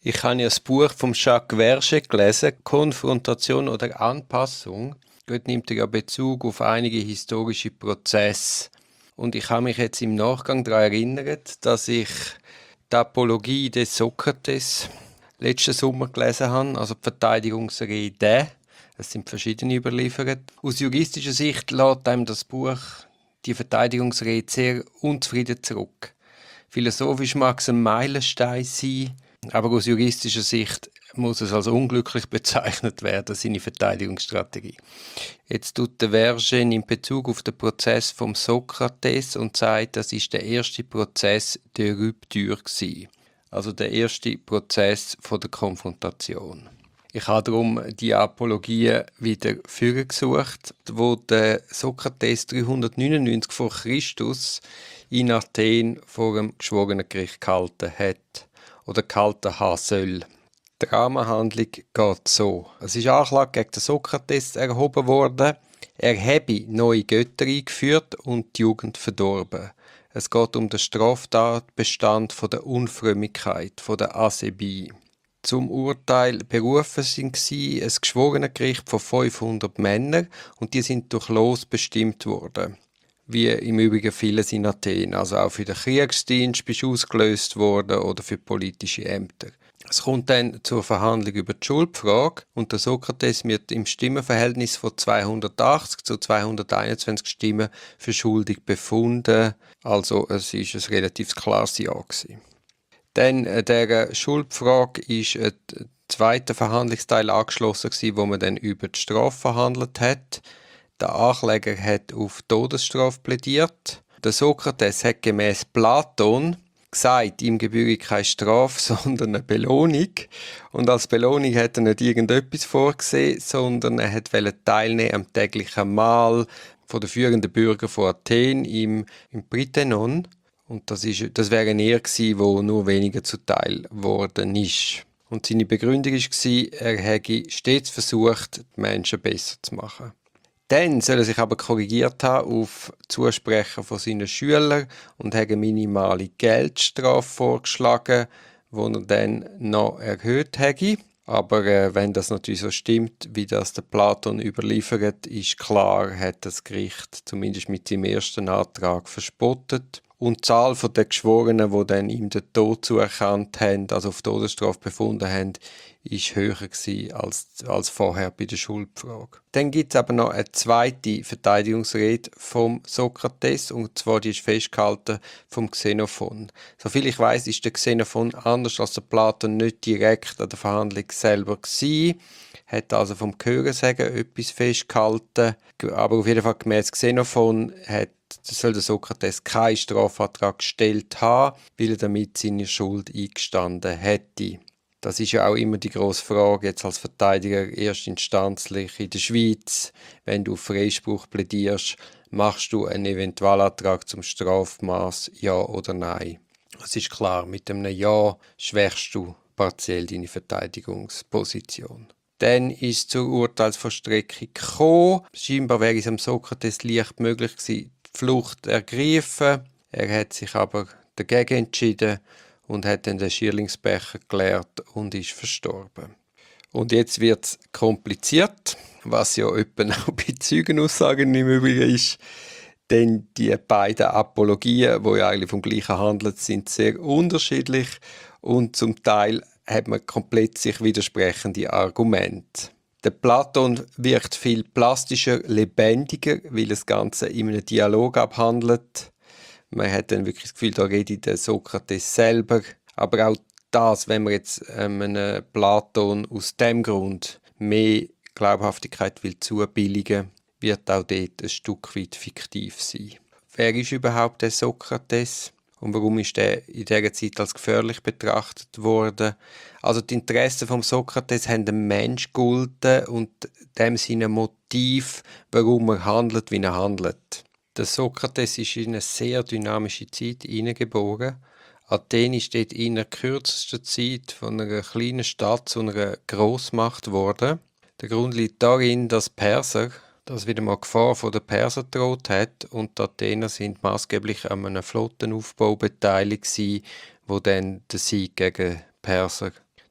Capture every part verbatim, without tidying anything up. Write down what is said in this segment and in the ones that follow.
Ich habe ja das Buch von Jacques Verger gelesen, «Konfrontation oder Anpassung». Dort nimmt er ja Bezug auf einige historische Prozesse. Und ich habe mich jetzt im Nachgang daran erinnert, dass ich die Apologie des Sokrates letzten Sommer gelesen habe, also die Verteidigungsrede. Es sind verschiedene überliefert. Aus juristischer Sicht lässt einem das Buch die Verteidigungsrede sehr unzufrieden zurück. Philosophisch mag es ein Meilenstein sein, aber aus juristischer Sicht muss es als unglücklich bezeichnet werden, seine Verteidigungsstrategie. Jetzt tut der Verger in Bezug auf den Prozess vom Sokrates und sagt, das ist der erste Prozess der Rupture gewesen. Also der erste Prozess von der Konfrontation. Ich habe darum die Apologie wieder vorgesucht, wo der Sokrates dreihundertneunundneunzig vor Christus in Athen vor dem Geschworenengericht gehalten hat oder gehalten haben soll. Die Rahmenhandlung geht so. Es ist Anklage gegen den Sokrates erhoben worden. Er habe neue Götter eingeführt und die Jugend verdorben. Es geht um den Straftatbestand von der Unfrömmigkeit, von der Asebie. Zum Urteil berufen sind sie ein Geschworenengericht von fünfhundert Männern und die sind durch Los bestimmt worden. Wie im Übrigen vieles in Athen. Also auch für den Kriegsdienst bist du ausgelöst worden oder für politische Ämter. Es kommt dann zur Verhandlung über die Schuldfrage und der Sokrates wird im Stimmenverhältnis von zweihundertachtzig zu zweihunderteinundzwanzig Stimmen für schuldig befunden. Also es ist ein relativ klares Ja gewesen. Dann äh, der Schuldfrage ist ein zweiter Verhandlungsteil angeschlossen gewesen, wo man dann über die Strafe verhandelt hat. Der Ankläger hat auf Todesstrafe plädiert. Der Sokrates hat gemäß Platon gesagt, ihm gebühre keine Strafe, sondern eine Belohnung. Und als Belohnung hat er nicht irgendetwas vorgesehen, sondern er wollte teilnehmen am täglichen Mahl von den führenden Bürgern von Athen im, im Britenon. Und das, ist, das wäre eine Ehre gewesen, die nur weniger zuteil geworden ist. Und seine Begründung war, er hätte stets versucht, die Menschen besser zu machen. Dann soll er sich aber korrigiert haben auf Zusprechen von seinen Schülern und hat eine minimale Geldstrafe vorgeschlagen, die er dann noch erhöht hätte. Aber äh, wenn das natürlich so stimmt, wie das der Platon überliefert, ist klar, hat das Gericht zumindest mit seinem ersten Antrag verspottet. Und die Zahl der Geschworenen, die dann ihm den Tod zuerkannt haben, also auf Todesstrafe befunden haben, ist höher gewesen als, als vorher bei der Schuldfrage. Dann gibt es aber noch eine zweite Verteidigungsrede vom Sokrates, und zwar die ist festgehalten vom Xenophon. Soviel ich weiß, ist der Xenophon anders als der Platon nicht direkt an der Verhandlung selber gewesen, hat also vom Hörensagen etwas festgehalten, aber auf jeden Fall gemäß Xenophon hat soll der Sokrates keinen Strafantrag gestellt haben, weil er damit seine Schuld eingestanden hätte. Das ist ja auch immer die grosse Frage, jetzt als Verteidiger erstinstanzlich in der Schweiz, wenn du auf Freispruch plädierst, machst du einen Eventualantrag zum Strafmaß, ja oder nein? Es ist klar, mit einem Ja schwächst du partiell deine Verteidigungsposition. Dann ist es zur Urteilsvollstreckung gekommen. Scheinbar wäre es am Sokrates leicht möglich gewesen, die Flucht ergreifen. Er hat sich aber dagegen entschieden und hat dann den Schierlingsbecher geleert und ist verstorben. Und jetzt wird es kompliziert, was ja etwa auch bei Zeugenaussagen im Übrigen ist. Denn die beiden Apologien, die ja eigentlich vom Gleichen handeln, sind sehr unterschiedlich und zum Teil hat man komplett sich widersprechende Argumente. Der Platon wirkt viel plastischer, lebendiger, weil das Ganze in einem Dialog abhandelt. Man hat dann wirklich das Gefühl, da redet der Sokrates selber. Aber auch das, wenn man jetzt einem Platon aus dem Grund mehr Glaubhaftigkeit will zubilligen, wird auch dort ein Stück weit fiktiv sein. Wer ist überhaupt der Sokrates? Und warum ist er in dieser Zeit als gefährlich betrachtet worden? Also die Interessen vom Sokrates haben den Mensch gegolten und dem seine Motiv, warum er handelt, wie er handelt. Der Sokrates ist in eine sehr dynamische Zeit hineingeboren. Athen ist dort in der kürzesten Zeit von einer kleinen Stadt zu einer Grossmacht geworden. Der Grund liegt darin, dass Perser, dass wieder mal Gefahr von den Persern droht hat und die Athener sind maßgeblich an einem Flottenaufbau beteiligt gewesen, wo dann den Sieg gegen Perser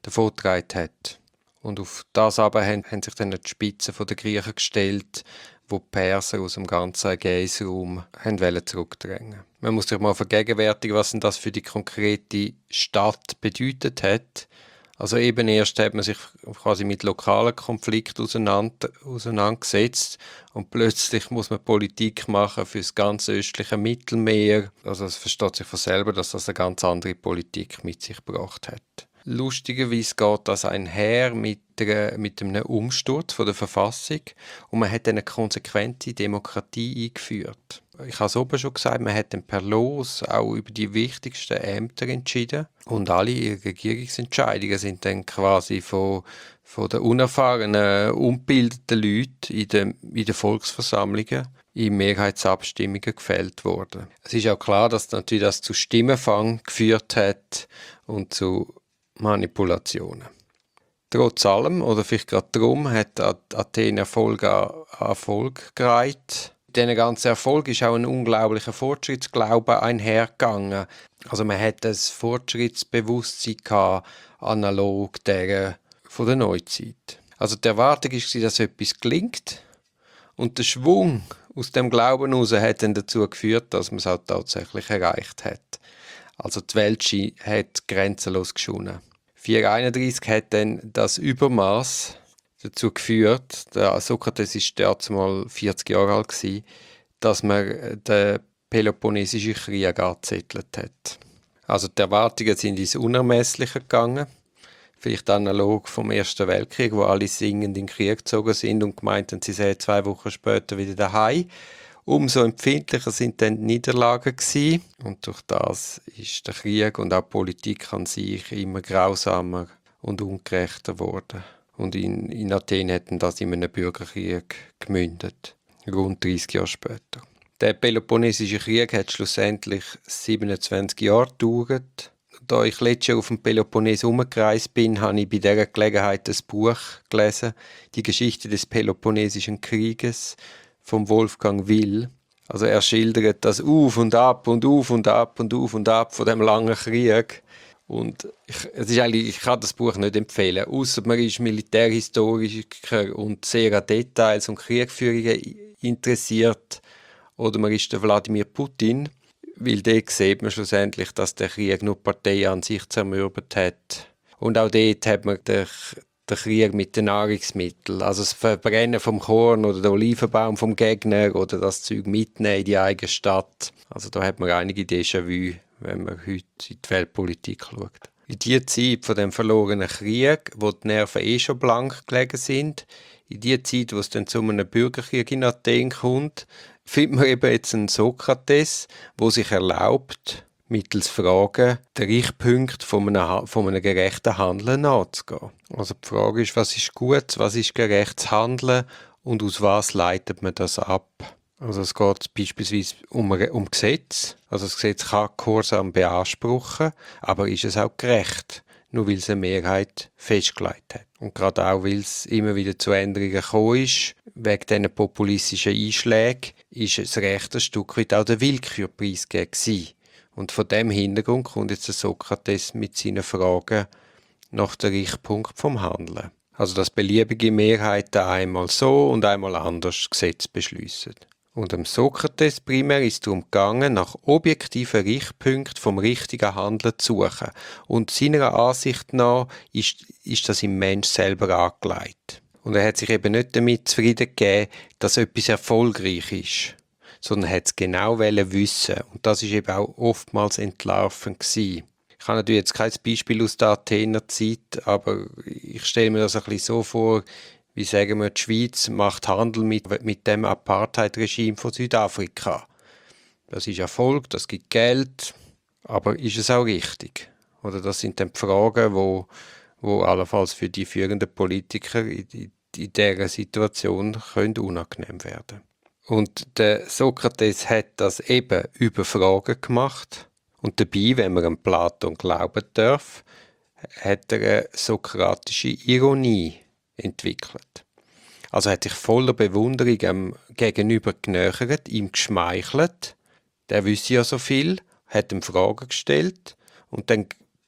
davongetragen hat. Und auf das aber haben, haben sich dann die Spitzen der Griechen gestellt, wo die Perser aus dem ganzen Ägäisraum zurückdrängen. Man muss sich mal vergegenwärtigen, was denn das für die konkrete Stadt bedeutet hat. Also eben erst hat man sich quasi mit lokalen Konflikten auseinander, auseinandergesetzt und plötzlich muss man Politik machen für das ganze östliche Mittelmeer. Also es versteht sich von selber, dass das eine ganz andere Politik mit sich gebracht hat. Lustigerweise geht das einher mit, der, mit einem Umsturz von der Verfassung und man hat eine konsequente Demokratie eingeführt. Ich habe es oben schon gesagt, man hat dann per Los auch über die wichtigsten Ämter entschieden und alle Regierungsentscheidungen sind dann quasi von, von den unerfahrenen, ungebildeten Leuten in den, in den Volksversammlungen in Mehrheitsabstimmungen gefällt worden. Es ist auch klar, dass natürlich das zu Stimmenfang geführt hat und zu Manipulationen. Trotz allem, oder vielleicht gerade darum, hat Athen Erfolg an Erfolg gereiht. Diesen ganzen Erfolg ist auch ein unglaublicher Fortschrittsglaube einhergegangen. Also man hat ein Fortschrittsbewusstsein gehabt, analog der von der Neuzeit. Also die Erwartung war, dass etwas gelingt und der Schwung aus dem Glauben heraus hat dann dazu geführt, dass man es auch tatsächlich erreicht hat. Also die Welt hat grenzenlos geschunden. vierhunderteinunddreißig hat dann das Übermaß dazu geführt, der Sokrates war damals mal vierzig Jahre alt, gewesen, dass man den Peloponnesischen Krieg angezettelt hat. Also die Erwartungen sind ins Unermessliche gegangen. Vielleicht analog vom Ersten Weltkrieg, wo alle singend in den Krieg gezogen sind und gemeint haben, sie seien zwei Wochen später wieder daheim. Umso empfindlicher sind dann die Niederlagen gewesen. Und durch das ist der Krieg und auch die Politik an sich immer grausamer und ungerechter geworden. Und in, in Athen hätten das in einem Bürgerkrieg gemündet, rund dreißig Jahre später. Der Peloponnesische Krieg hat schlussendlich siebenundzwanzig Jahre gedauert. Da ich letztes Jahr auf dem Peloponnes herumgereist bin, habe ich bei dieser Gelegenheit ein Buch gelesen, «Die Geschichte des Peloponnesischen Krieges» von Wolfgang Will. Also er schildert das Auf und Ab und Auf und Ab und Auf und Ab von dem langen Krieg. Und ich, es ist eigentlich, ich kann das Buch nicht empfehlen, außer man ist Militärhistoriker und sehr an Details und Kriegführungen interessiert. Oder man ist der Wladimir Putin, weil dort sieht man schlussendlich, dass der Krieg nur die Partei an sich zermürbt hat. Und auch dort hat man den, den Krieg mit den Nahrungsmitteln, also das Verbrennen vom Korn oder der Olivenbaum vom Gegner oder das Zeug mitnehmen in die eigene Stadt. Also da hat man einige Déjà-vu, wenn man heute in die Weltpolitik schaut. In dieser Zeit von dem verlorenen Krieg, wo die Nerven eh schon blank gelegen sind, in dieser Zeit, wo es dann zu einem Bürgerkrieg in Athen kommt, findet man eben jetzt einen Sokrates, der sich erlaubt, mittels Fragen den Richtpunkt von einem, von einem gerechten Handeln nachzugehen. Also die Frage ist, was ist gut, was ist gerechtes Handeln und aus was leitet man das ab? Also es geht beispielsweise um, um Gesetz. Also das Gesetz kann Gehorsam beanspruchen, aber ist es auch gerecht, nur weil es eine Mehrheit festgelegt hat. Und gerade auch, weil es immer wieder zu Änderungen gekommen ist, wegen diesen populistischen Einschlägen, ist es recht ein Stück weit auch der Willkür preisgegeben. Und von dem Hintergrund kommt jetzt der Sokrates mit seinen Fragen nach dem Richtpunkt vom Handeln. Also dass beliebige Mehrheiten einmal so und einmal anders Gesetz beschliessen. Und dem Sokrates primär ist darum gegangen, nach objektiven Richtpunkten vom richtigen Handeln zu suchen. Und seiner Ansicht nach ist, ist das im Mensch selber angelegt. Und er hat sich eben nicht damit zufrieden gegeben, dass etwas erfolgreich ist, sondern er hat es genau wissen. Und das ist eben auch oftmals entlarvend gewesen. Ich habe natürlich jetzt kein Beispiel aus der Athener Zeit, aber ich stelle mir das ein bisschen so vor, wie sagen wir, die Schweiz macht Handel mit, mit dem Apartheid-Regime von Südafrika. Das ist Erfolg, das gibt Geld, aber ist es auch richtig? Oder das sind dann die Fragen, wo, wo allenfalls für die führenden Politiker in, in, in dieser Situation können unangenehm werden. Und der Sokrates hat das eben über Fragen gemacht. Und dabei, wenn man an Platon glauben darf, hat er eine sokratische Ironie entwickelt. Also hat sich voller Bewunderung am Gegenüber genähert, ihm geschmeichelt. Der wüsste ja so viel, hat ihm Fragen gestellt und dann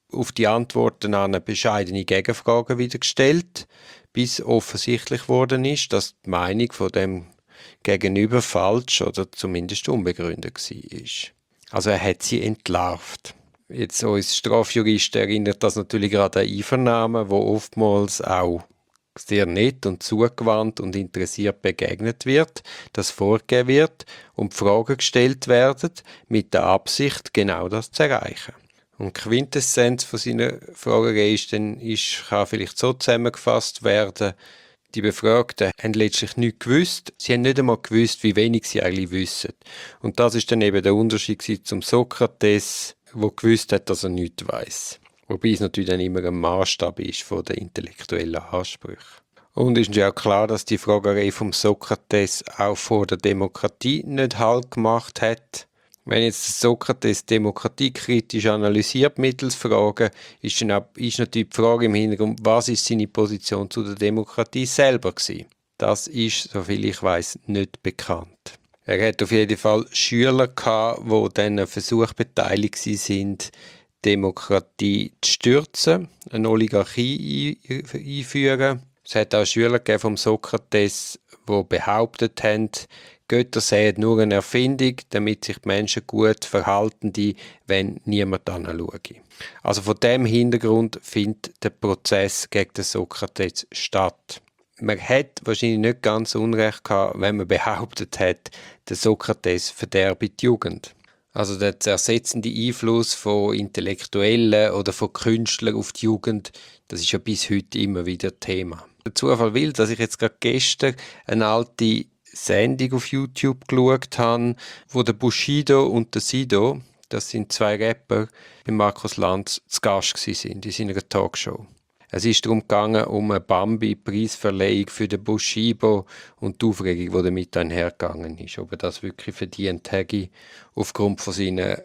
auf die Antworten an bescheidene Gegenfragen wieder gestellt, bis offensichtlich worden ist, dass die Meinung von dem Gegenüber falsch oder zumindest unbegründet war. Also er hat sie entlarvt. Jetzt uns Strafjuristen erinnert das natürlich gerade an Einvernahmen, wo oftmals auch sehr nett und zugewandt und interessiert begegnet wird, dass vorgegeben wird und Fragen gestellt werden, mit der Absicht, genau das zu erreichen. Und die Quintessenz von seiner Fragerei ist, dann ist, kann vielleicht so zusammengefasst werden, die Befragten haben letztlich nichts gewusst. Sie haben nicht einmal gewusst, wie wenig sie eigentlich wissen. Und das ist dann eben der Unterschied zum Sokrates, der gewusst hat, dass er nichts weiss. Wobei es natürlich dann immer ein Maßstab ist von den intellektuellen Ansprüchen. Und es ist ja auch klar, dass die Fragerei vom Sokrates auch vor der Demokratie nicht Halt gemacht hat. Wenn jetzt Sokrates demokratiekritisch analysiert mittels Fragen, ist, dann auch, ist natürlich die Frage im Hintergrund, was ist seine Position zu der Demokratie selber gewesen? Das ist, soviel ich weiß, nicht bekannt. Er hat auf jeden Fall Schüler gehabt, die dann einen Versuch beteiligt sind, Demokratie zu stürzen, eine Oligarchie einführen. Es hat auch Schüler gegeben vom Sokrates, die behauptet haben, Götter seien nur eine Erfindung, damit sich die Menschen gut verhalten, die, wenn niemand anschaue. Also von dem Hintergrund findet der Prozess gegen den Sokrates statt. Man hat wahrscheinlich nicht ganz Unrecht gehabt, wenn man behauptet hat, der Sokrates verderbe die Jugend. Also der zersetzende Einfluss von Intellektuellen oder von Künstlern auf die Jugend, das ist ja bis heute immer wieder Thema. Der Zufall will, dass ich jetzt gerade gestern eine alte Sendung auf YouTube geschaut habe, wo der Bushido und der Sido, das sind zwei Rapper, bei Markus Lanz zu Gast waren in seiner Talkshow. Es ist darum gegangen, um eine Bambi-Preisverleihung für den Bushido und die Aufregung, die damit einhergegangen ist. Ob er das wirklich verdient hätte, aufgrund von seinen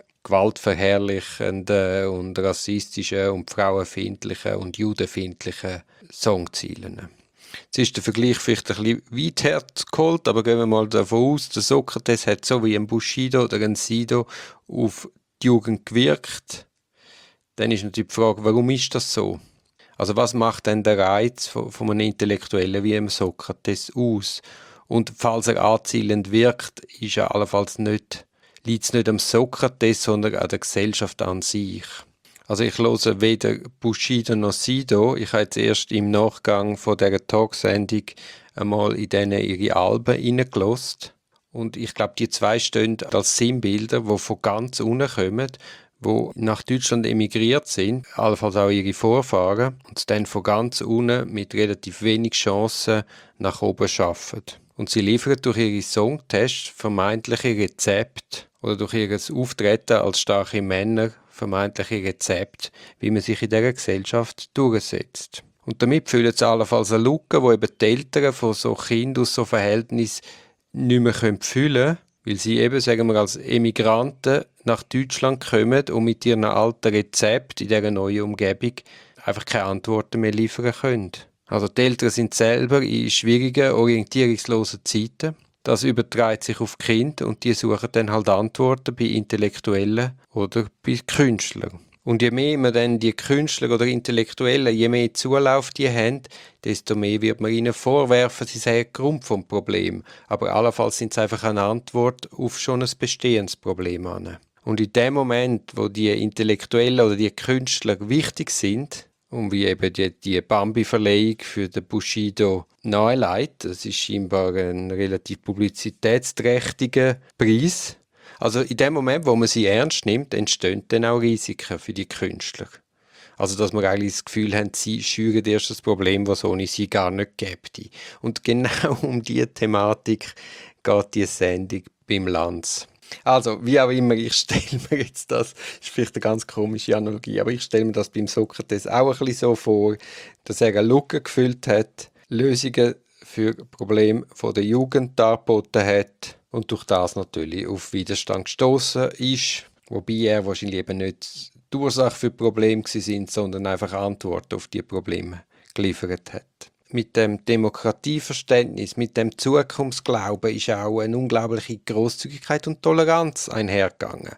gewaltverherrlichenden und rassistischen und frauenfeindlichen und judenfeindlichen Songzielen. Jetzt ist der Vergleich vielleicht ein bisschen weit hergeholt, aber gehen wir mal davon aus, der Sokrates hat so wie ein Bushido oder ein Sido auf die Jugend gewirkt. Dann ist natürlich die Frage, warum ist das so? Also was macht denn der Reiz von, von einem Intellektuellen wie einem Sokrates aus? Und falls er anzielend wirkt, ist er allenfalls nicht, liegt es nicht am Sokrates, sondern an der Gesellschaft an sich. Also ich höre weder Bushido noch Sido. Ich habe jetzt erst im Nachgang von dieser Talksendung einmal in denen ihre Alben reingelassen. Und ich glaube, die zwei stehen als Sinnbilder, die von ganz unten kommen, die nach Deutschland emigriert sind, allenfalls auch ihre Vorfahren, und dann von ganz unten mit relativ wenig Chancen nach oben arbeiten. Und sie liefern durch ihre Songtests vermeintliche Rezepte oder durch ihr Auftreten als starke Männer vermeintliche Rezepte, wie man sich in dieser Gesellschaft durchsetzt. Und damit füllen sie allenfalls eine Lücke, die eben die Eltern von so Kindern aus so Verhältnissen nicht mehr füllen können, weil sie eben, sagen wir, als Emigranten nach Deutschland kommen und mit ihren alten Rezepten in dieser neuen Umgebung einfach keine Antworten mehr liefern können. Also die Eltern sind selber in schwierigen, orientierungslosen Zeiten. Das überträgt sich auf die Kinder und die suchen dann halt Antworten bei Intellektuellen oder bei Künstlern. Und je mehr man dann die Künstler oder Intellektuellen, je mehr Zulauf die haben, desto mehr wird man ihnen vorwerfen, sie seien Grund vom Problem. Aber allenfalls sind es einfach eine Antwort auf schon ein bestehendes Problem an. Und in dem Moment, wo die Intellektuellen oder die Künstler wichtig sind, und wie eben die, die Bambi-Verleihung für den Bushido nahelegt, das ist scheinbar ein relativ publizitätsträchtiger Preis. Also in dem Moment, wo man sie ernst nimmt, entstehen dann auch Risiken für die Künstler. Also dass man eigentlich das Gefühl hat, sie schüren erst das Problem, was ohne sie gar nicht gäbe. Und genau um diese Thematik geht die Sendung beim Lanz. Also, wie auch immer, ich stelle mir jetzt das, ist vielleicht eine ganz komische Analogie, aber ich stelle mir das beim Sokrates auch ein bisschen so vor, dass er eine Lücke gefüllt hat, Lösungen für Probleme der Jugend dargeboten hat und durch das natürlich auf Widerstand gestoßen ist, wobei er wahrscheinlich eben nicht die Ursache für die Probleme sind, sondern einfach Antworten auf die Probleme geliefert hat. Mit dem Demokratieverständnis, mit dem Zukunftsglauben ist auch eine unglaubliche Großzügigkeit und Toleranz einhergegangen.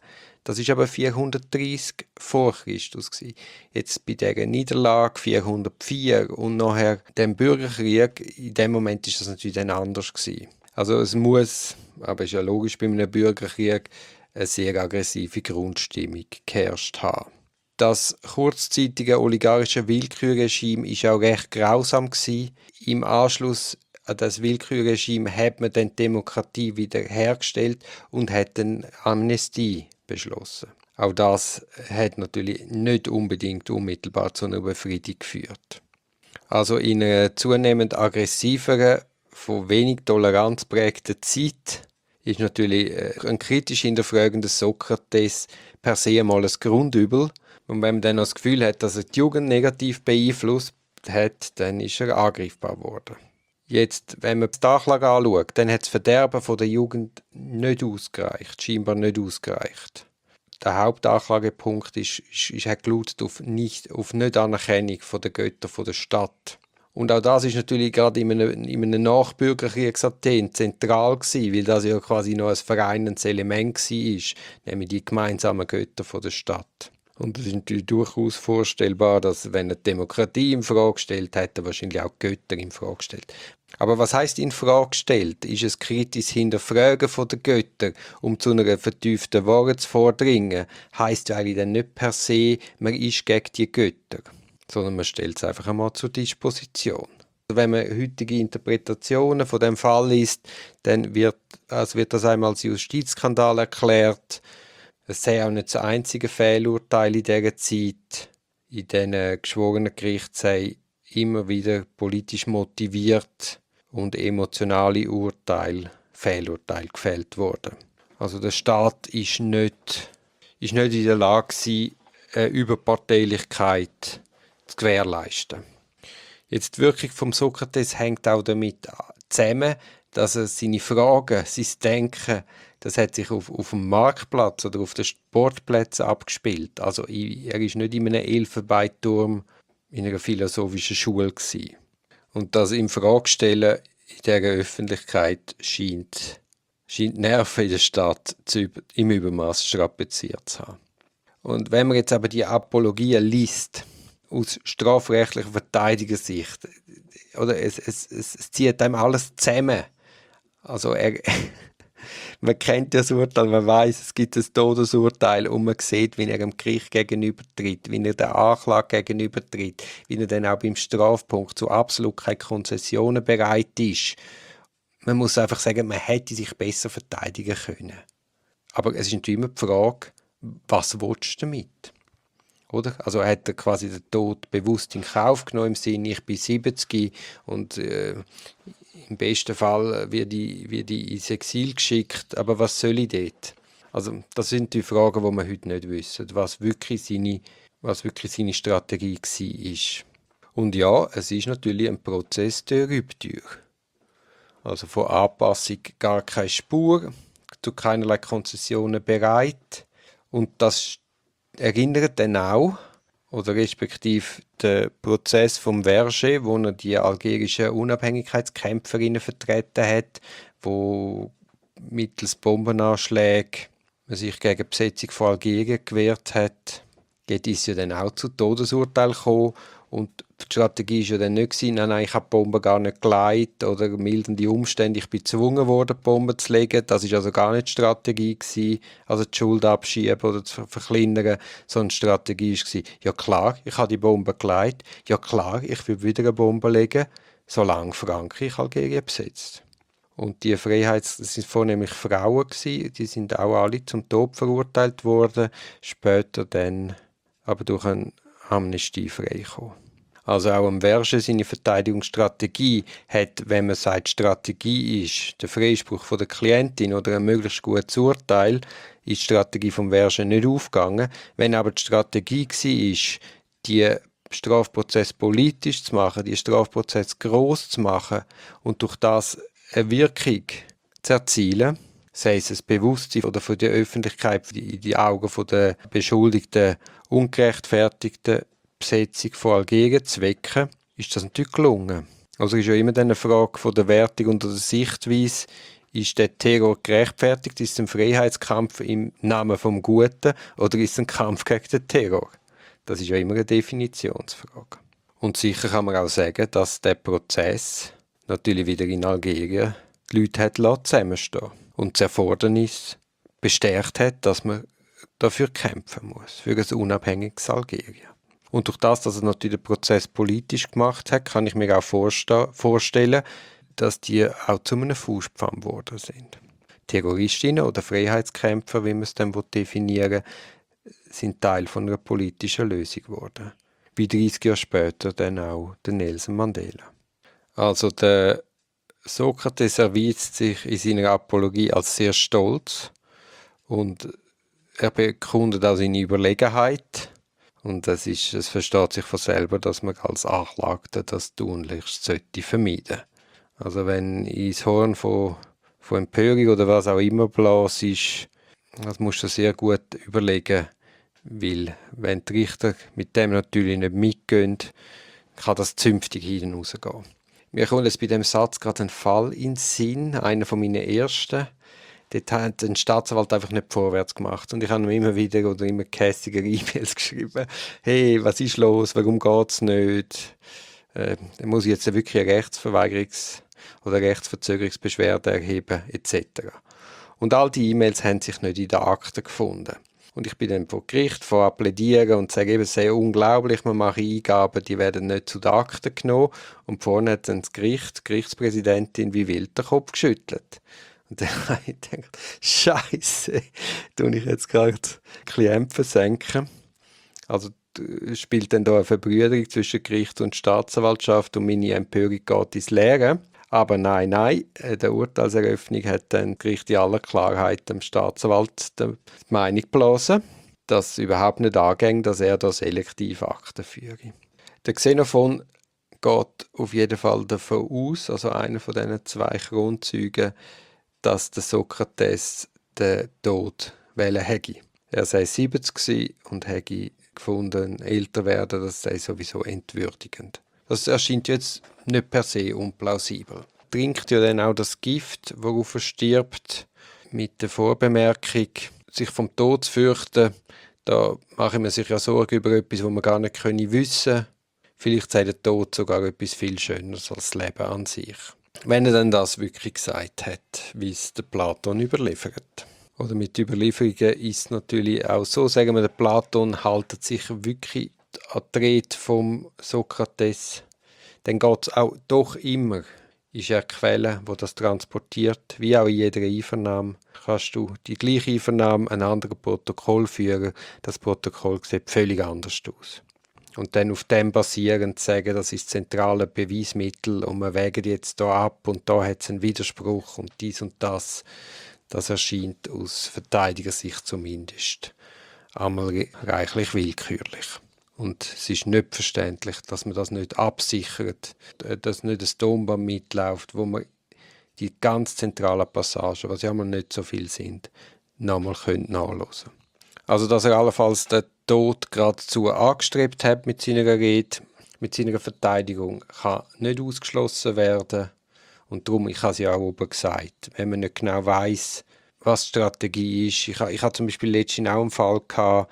Das ist aber vierhundertdreissig vor Christus gewesen. Jetzt bei dieser Niederlage vierhundertvier und nachher dem Bürgerkrieg, in dem Moment ist das natürlich dann anders gewesen. Also es muss, aber ist ja logisch bei einem Bürgerkrieg, eine sehr aggressive Grundstimmung geherrscht haben. Das kurzzeitige oligarchische Willkürregime war auch recht grausam gewesen. Im Anschluss an das Willkürregime hat man dann die Demokratie wieder hergestellt und hat eine Amnestie beschlossen. Auch das hat natürlich nicht unbedingt unmittelbar zu einer Befriedung geführt. Also in einer zunehmend aggressiveren, von wenig Toleranz prägten Zeit ist natürlich ein kritisch hinterfragendes Sokrates per se mal ein Grundübel. Und wenn man dann das Gefühl hat, dass er die Jugend negativ beeinflusst hat, dann ist er angreifbar geworden. Jetzt, wenn man die Anklage anschaut, dann hat das Verderben von der Jugend nicht ausgereicht, scheinbar nicht ausgereicht. Der Hauptanklagepunkt ist, ist, ist hat gelautet auf nicht, auf Nicht-Anerkennung von der Götter von der Stadt. Und auch das ist natürlich gerade in einem, in einem Nachbürgerkriegsathen zentral gewesen, weil das ja quasi noch ein vereinendes Element war, nämlich die gemeinsamen Götter von der Stadt. Und es ist natürlich durchaus vorstellbar, dass, wenn er die Demokratie in Frage stellt, hat er wahrscheinlich auch die Götter in Frage gestellt. Aber was heisst in Frage gestellt? Ist es kritisches Hinterfragen von den Göttern, um zu einer vertieften Wahrheit zu vordringen? Heisst ja eigentlich dann nicht per se, man ist gegen die Götter, sondern man stellt es einfach einmal zur Disposition. Wenn man heutige Interpretationen von dem Fall liest, dann wird, also wird das einmal als Justizskandal erklärt. Es sei auch nicht das einzige Fehlurteil in dieser Zeit. In diesen geschworenen Gerichten sei immer wieder politisch motiviert und emotionale Urteile, Fehlurteile gefällt worden. Also der Staat ist nicht, ist nicht in der Lage gewesen, eine Überparteilichkeit zu gewährleisten. Jetzt die Wirkung vom Sokrates hängt auch damit zusammen, dass er seine Fragen, sein Denken, das hat sich auf, auf dem Marktplatz oder auf den Sportplätzen abgespielt. Also er ist nicht in einem Elfenbeinturm in einer philosophischen Schule gewesen. Und das in Frage stellen in dieser Öffentlichkeit scheint, scheint Nerven in der Stadt zu, im Übermaß strapaziert zu haben. Und wenn man jetzt aber die Apologien liest, aus strafrechtlicher Verteidigersicht, oder es, es, es, es zieht einem alles zusammen. Also er, man kennt das Urteil, man weiß, es gibt ein Todesurteil und man sieht, wie er dem Gericht gegenübertritt, wie er der Anklage gegenübertritt, wie er dann auch beim Strafpunkt zu absolut keine Konzessionen bereit ist. Man muss einfach sagen, man hätte sich besser verteidigen können. Aber es ist natürlich immer die Frage, was willst du damit? Oder? Also hat er quasi den Tod bewusst in Kauf genommen, im Sinne, ich bin siebzig und äh, im besten Fall wird ich, wird ich ins Exil geschickt, aber was soll ich dort? Also das sind die Fragen, die wir heute nicht wissen, was wirklich seine, was wirklich seine Strategie war. Und ja, es ist natürlich ein Prozess der Ruptur. Also von Anpassung gar keine Spur, zu keinerlei Konzessionen bereit. Und das erinnert dann auch, oder respektive der Prozess vom Verger, wo er die algerischen Unabhängigkeitskämpferinnen vertreten hat, wo mittels Bombenanschlägen man sich gegen die Besetzung von Algerien gewehrt hat. Dort ist ja dann auch zu Todesurteilen gekommen. Und die Strategie war ja dann nicht, nein, nein, ich habe die Bombe gar nicht geleitet oder mildernde Umstände, ich bin gezwungen worden, die Bombe zu legen. Das war also gar nicht die Strategie gewesen, also die Schuld abschieben oder zu verkleinern, sondern die Strategie war, ja klar, ich habe die Bombe geleitet, ja klar, ich will wieder eine Bombe legen, solange Frankreich Algerien besetzt. Und die Freiheits-, das sind vornehmlich Frauen gewesen, die sind auch alle zum Tod verurteilt worden, später dann aber durch eine Amnestie freigekommen. Also auch am Verger seine Verteidigungsstrategie hat, wenn man sagt, Strategie ist der Freispruch von der Klientin oder ein möglichst gutes Urteil, ist die Strategie vom Verger nicht aufgegangen. Wenn aber die Strategie war, die Strafprozess politisch zu machen, die Strafprozess gross zu machen und durch das eine Wirkung zu erzielen, sei es ein Bewusstsein oder für die Öffentlichkeit in die Augen der beschuldigten, ungerechtfertigten Besetzung von Algerien zu wecken, ist das natürlich gelungen. Also ist ja immer eine Frage von der Wertung und der Sichtweise, Ist der Terror gerechtfertigt? Ist es ein Freiheitskampf im Namen vom Guten oder ist es ein Kampf gegen den Terror? Das ist ja immer eine Definitionsfrage. Und sicher kann man auch sagen, dass der Prozess natürlich wieder in Algerien die Leute hat zusammenstehen und das Erfordernis bestärkt hat, dass man dafür kämpfen muss, für ein unabhängiges Algerien. Und durch das, dass er natürlich den Prozess politisch gemacht hat, kann ich mir auch vorste- vorstellen, dass die auch zu einem Fußpfamm geworden sind. Terroristinnen oder Freiheitskämpfer, wie man es dann definieren will, sind Teil von einer politischen Lösung geworden. Wie dreißig Jahre später dann auch der Nelson Mandela. Also der Sokrates erweist sich in seiner Apologie als sehr stolz und er bekundet auch seine Überlegenheit. Und es, ist, es versteht sich von selber, dass man als Anklagter das tunlichst sollte vermeiden. Also wenn ins Horn von, von Empörung oder was auch immer blas ist, das musst du sehr gut überlegen, weil wenn die Richter mit dem natürlich nicht mitgehen, kann das zünftig hinten rausgehen. Mir kommt jetzt bei dem Satz gerade ein Fall in den Sinn, einer von meinen ersten. Dort hat ein Staatsanwalt einfach nicht vorwärts gemacht. Und ich habe ihm immer wieder oder immer kässige E-Mails geschrieben. Hey, was ist los? Warum geht es nicht? Äh, muss ich jetzt wirklich eine Rechtsverweigerungs- oder Rechtsverzögerungsbeschwerde erheben, et cetera. Und all die E-Mails haben sich nicht in den Akten gefunden. Und ich bin dann vor Gericht vor plädieren und sage eben, es sei unglaublich, man mache Eingaben, die werden nicht zu den Akten genommen. Und vorne hat dann das Gericht, die Gerichtspräsidentin, wie wild den Kopf geschüttelt. Und dann habe ich gedacht, Scheiße, tue ich jetzt gerade Klienten senken. Also spielt dann da eine Verbrüderung zwischen Gericht und Staatsanwaltschaft und meine Empörung geht ins Leere. Aber nein, nein, der Urteilseröffnung hat dann das Gericht in aller Klarheit dem Staatsanwalt die Meinung geblasen, dass es überhaupt nicht angeht, dass er da selektiv Akten führe. Der Xenophon geht auf jeden Fall davon aus, also einer von diesen zwei Kronzeugen, dass der Sokrates den Tod wählen hätte. Er sei siebzig und hätte gefunden, älter werden, das sei sowieso entwürdigend. Das erscheint jetzt nicht per se unplausibel. Trinkt ja dann auch das Gift, worauf er stirbt, mit der Vorbemerkung, sich vom Tod zu fürchten. Da mache ich mir sich ja Sorgen über etwas, was man gar nicht können wissen. Vielleicht sei der Tod sogar etwas viel Schöneres als das Leben an sich. Wenn er dann das wirklich gesagt hat, wie es der Platon überliefert. Oder mit Überlieferungen ist es natürlich auch so, sagen wir, der Platon haltet sich wirklich an die Rede vom Sokrates. Dann geht es auch doch immer, ist eine Quelle, die das transportiert. Wie auch in jeder Einvernahme kannst du die gleiche Einvernahme ein anderes Protokoll führen. Das Protokoll sieht völlig anders aus. Und dann auf dem basierend sagen, das ist das zentrale Beweismittel und wir wägen jetzt da ab und da hat es einen Widerspruch und dies und das. Das erscheint aus Verteidigersicht zumindest einmal reichlich willkürlich. Und es ist nicht verständlich, dass man das nicht absichert, dass nicht ein Tonband mitläuft, wo man die ganz zentralen Passagen, was ja mal nicht so viel sind, nochmal nachhören können. Also, dass er allenfalls den Tod geradezu angestrebt hat mit seiner Rede, mit seiner Verteidigung, kann nicht ausgeschlossen werden. Und darum, ich habe es ja auch oben gesagt, wenn man nicht genau weiss, was die Strategie ist. Ich, ich hatte zum Beispiel letztens auch einen Fall gehabt,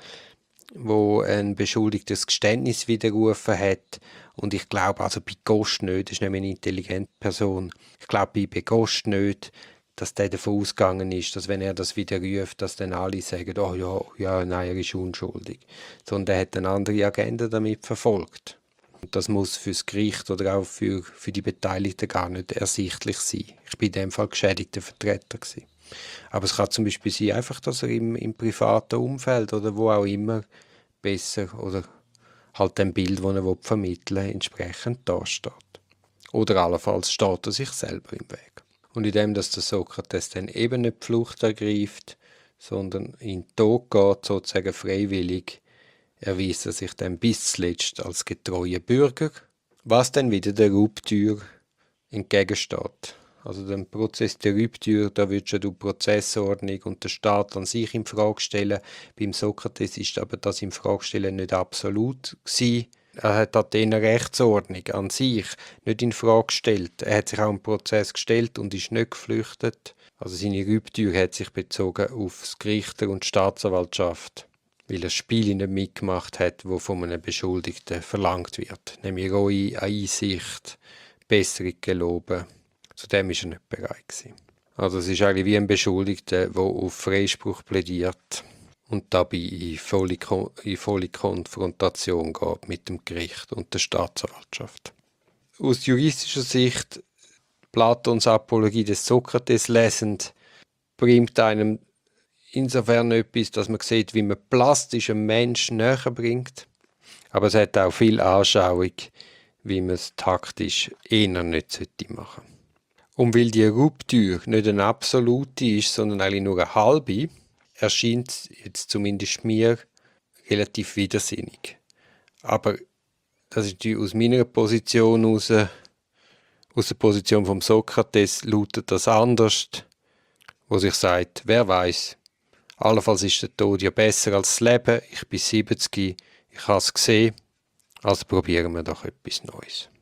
wo ein Beschuldigter das Geständnis widerrufen hat. Und ich glaube, also bei Gost nicht, das ist nämlich eine intelligente Person, ich glaube bei Gost nicht, dass der davon ausgegangen ist, dass wenn er das widerruft, dass dann alle sagen, oh ja, ja, nein, er ist unschuldig. Sondern er hat eine andere Agenda damit verfolgt. Und das muss für das Gericht oder auch für, für die Beteiligten gar nicht ersichtlich sein. Ich war in dem Fall geschädigter Vertreter gewesen. Aber es kann zum Beispiel sein, einfach, dass er im, im privaten Umfeld oder wo auch immer besser oder halt dem Bild, das er vermitteln will, entsprechend dasteht. Oder allenfalls steht er sich selber im Weg. Und indem, dass der Sokrates dann eben nicht die Flucht ergreift, sondern in den Tod geht, sozusagen freiwillig, erweist er sich dann bis zuletzt als getreuer Bürger, was dann wieder der Raubtür entgegensteht. Also dem Prozess der Raubtür, da würdest du die Prozessordnung und den Staat an sich in Frage stellen. Beim Sokrates ist aber das in Frage stellen nicht absolut gewesen. Er hat Athener Rechtsordnung an sich nicht in Frage gestellt. Er hat sich auch im Prozess gestellt und ist nicht geflüchtet. Also seine Rücktür hat sich bezogen auf das Gericht und die Staatsanwaltschaft, weil er das Spiel nicht mitgemacht hat, wo von einem Beschuldigten verlangt wird, nämlich Reue, Einsicht, Besserung geloben. Zu dem war er nicht bereit gewesen. Also es ist eigentlich wie ein Beschuldigter, der auf Freispruch plädiert und dabei in volle, Kon- in volle Konfrontation geht mit dem Gericht und der Staatsanwaltschaft. Aus juristischer Sicht, Platons Apologie des Sokrates lesend, bringt einem insofern etwas, dass man sieht, wie man plastisch einen Menschen näher bringt. Aber es hat auch viel Anschauung, wie man es taktisch eher nicht machen sollte. Und weil die Ruptur nicht eine absolute ist, sondern eigentlich nur eine halbe, erscheint es jetzt zumindest mir relativ widersinnig. Aber das ist natürlich aus meiner Position heraus, aus der Position vom Sokrates, lautet das anders, wo sich sagt, wer weiß, allenfalls ist der Tod ja besser als das Leben, ich bin siebzig, ich habe es gesehen, also probieren wir doch etwas Neues.